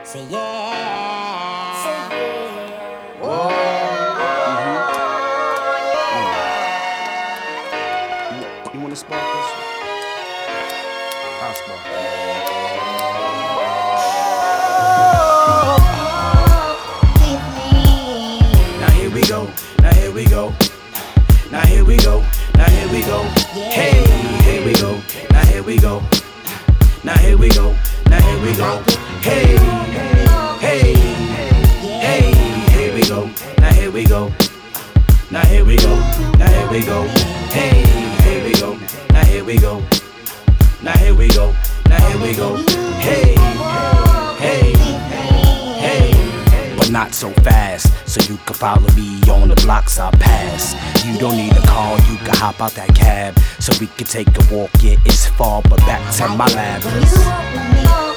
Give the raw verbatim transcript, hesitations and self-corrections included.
Say yeah. Say yeah. Whoa. Mm-hmm. You, you wanna spark this? I'll spark it. Now here we go, now here we go, now here we go, now here we go. Hey, here we go, now here we go, now here we go, now here we go. Hey, hey, hey, here we go, now here we go, now here we go, now here we go. Hey, here we go, now here we go, now here we go, now here we go. Hey, hey, hey. But not so fast, so you can follow me on the blocks I pass. You don't need a car, you can hop out that cab, so we can take a walk. Yeah, it's far, but back to my lab.